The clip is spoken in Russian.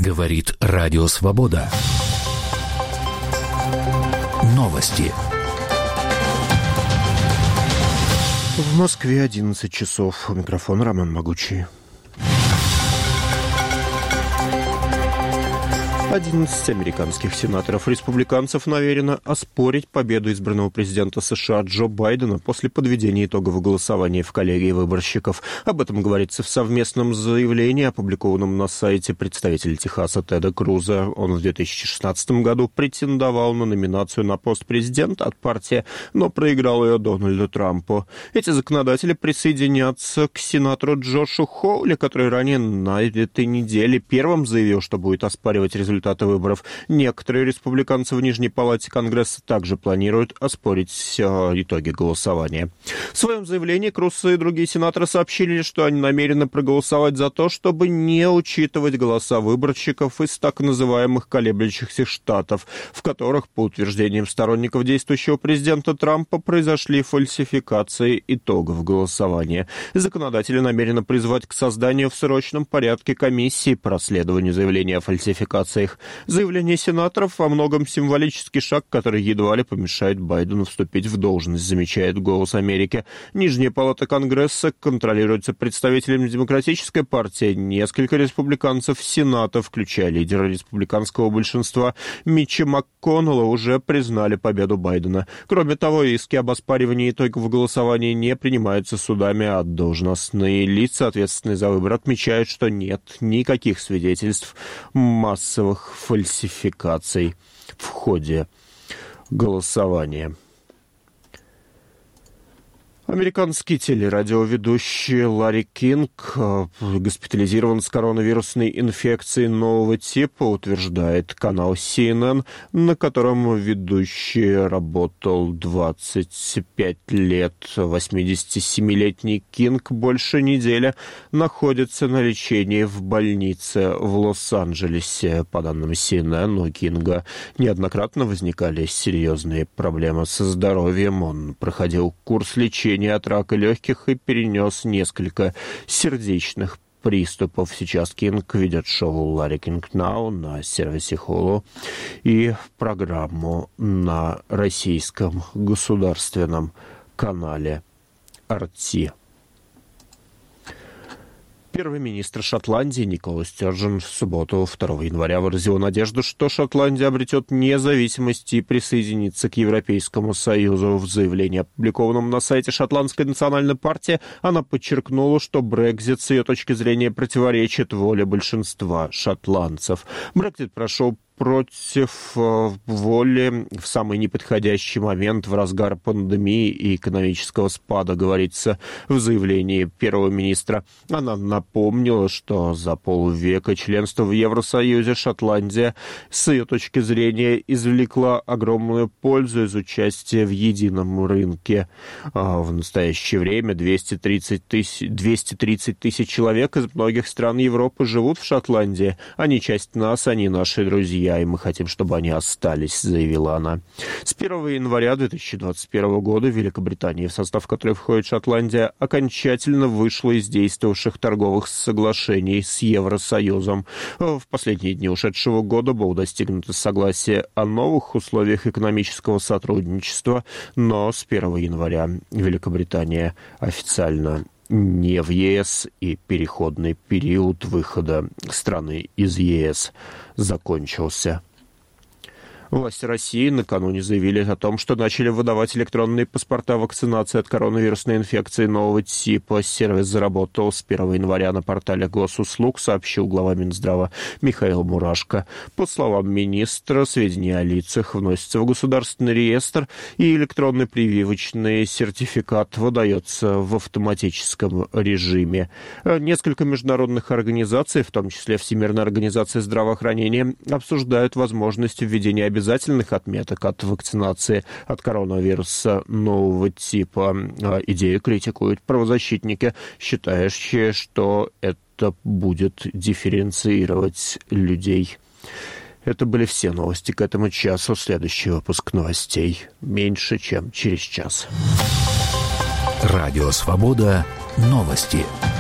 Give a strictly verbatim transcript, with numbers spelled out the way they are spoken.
Говорит Радио Свобода. Новости. В Москве одиннадцать часов. У микрофона Роман Могучий. одиннадцать американских сенаторов-республиканцев намерены оспорить победу избранного президента США Джо Байдена после подведения итогового голосования в коллегии выборщиков. Об этом говорится в совместном заявлении, опубликованном на сайте представителя Техаса Теда Круза. Он в две тысячи шестнадцатом году претендовал на номинацию на пост президента от партии, но проиграл ее Дональду Трампу. Эти законодатели присоединятся к сенатору Джошу Хоули, который ранее на этой неделе первым заявил, что будет оспаривать результаты выборов. Некоторые республиканцы в Нижней палате Конгресса также планируют оспорить итоги голосования. В своем заявлении Круз и другие сенаторы сообщили, что они намерены проголосовать за то, чтобы не учитывать голоса выборщиков из так называемых колеблющихся штатов, в которых, по утверждениям сторонников действующего президента Трампа, произошли фальсификации итогов голосования. Законодатели намерены призвать к созданию в срочном порядке комиссии по расследованию заявления о фальсификациях. Заявление сенаторов во многом символический шаг, который едва ли помешает Байдену вступить в должность, замечает «Голос Америки». Нижняя палата Конгресса контролируется представителями Демократической партии. Несколько республиканцев Сената, включая лидера республиканского большинства Митча МакКоннелла, уже признали победу Байдена. Кроме того, иски об оспаривании итогов голосования не принимаются судами, а должностные лица, ответственные за выбор, отмечают, что нет никаких свидетельств массовых фальсификаций в ходе голосования. Американский телерадиоведущий Ларри Кинг госпитализирован с коронавирусной инфекцией нового типа, утверждает канал си эн эн, на котором ведущий работал двадцать пять лет. восьмидесятисемилетний Кинг больше недели находится на лечении в больнице в Лос-Анджелесе. По данным си эн эн, у Кинга неоднократно возникали серьезные проблемы со здоровьем. Он проходил курс лечения от рака легких и перенес несколько сердечных приступов. Сейчас Кинг ведет шоу «Ларри Кинг Now» на сервисе Hulu и программу на российском государственном канале ар ти. Первый министр Шотландии Никола Стёрджен в субботу, второго января, выразил надежду, что Шотландия обретет независимость и присоединится к Европейскому Союзу. В заявлении, опубликованном на сайте Шотландской национальной партии, она подчеркнула, что Брексит с ее точки зрения противоречит воле большинства шотландцев. Брексит прошел против воли в самый неподходящий момент в разгар пандемии и экономического спада, говорится в заявлении первого министра. Она напомнила, что за полвека членства в Евросоюзе Шотландия, с ее точки зрения, извлекла огромную пользу из участия в едином рынке. В настоящее время двести тридцать тысяч, двести тридцать тысяч человек из многих стран Европы живут в Шотландии. Они часть нас, они наши друзья, и мы хотим, чтобы они остались, заявила она. С первого января две тысячи двадцать первого года Великобритания, в состав которой входит Шотландия, окончательно вышла из действовавших торговых соглашений с Евросоюзом. В последние дни ушедшего года было достигнуто согласие о новых условиях экономического сотрудничества, но с первого января Великобритания официально не в ЕС, и переходный период выхода страны из ЕС закончился. Власти России накануне заявили о том, что начали выдавать электронные паспорта вакцинации от коронавирусной инфекции нового типа. Сервис заработал с первого января на портале госуслуг, сообщил глава Минздрава Михаил Мурашко. По словам министра, сведения о лицах вносятся в государственный реестр, и электронный прививочный сертификат выдается в автоматическом режиме. Несколько международных организаций, в том числе Всемирная организация здравоохранения, обсуждают возможность введения обязательных обязательных отметок от вакцинации от коронавируса нового типа. Идею критикуют правозащитники, считающие, что это будет дифференцировать людей. Это были все новости к этому часу. Следующий выпуск новостей меньше, чем через час. Радио «Свобода». Новости.